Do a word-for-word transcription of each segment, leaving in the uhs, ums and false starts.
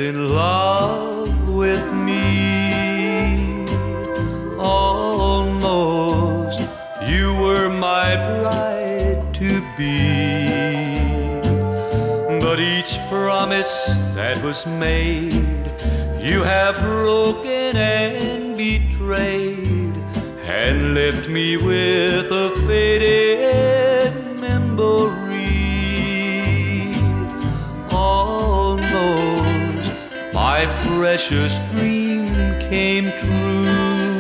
in love with me. Almost you were my bride to be. But each promise that was made, you have broken and betrayed, and left me with a faded memory. Almost my precious dream came true.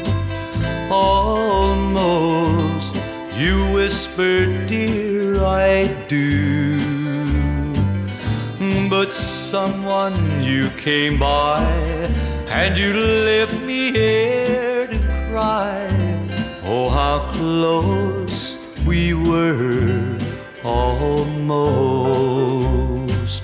Almost you whispered, dear, I do. But someone, you came by, and you left me here to cry. Oh, how close we were, almost.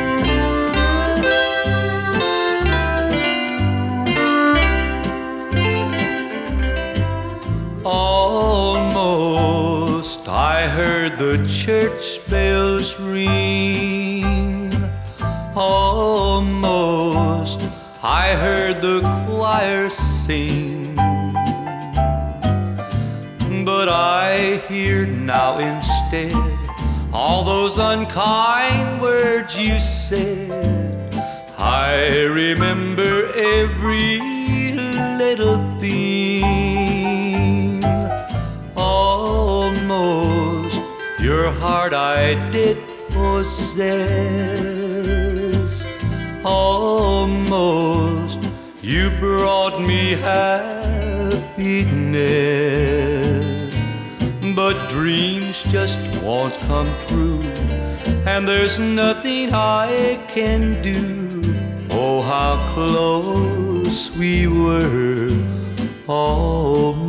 Almost I heard the church bells ring. Almost I heard the choir sing. But I hear now instead all those unkind words you said. I remember every little thing. Almost your heart I did possess. Almost you brought me happiness. But dreams just won't come true, and there's nothing I can do. Oh, how close we were, almost.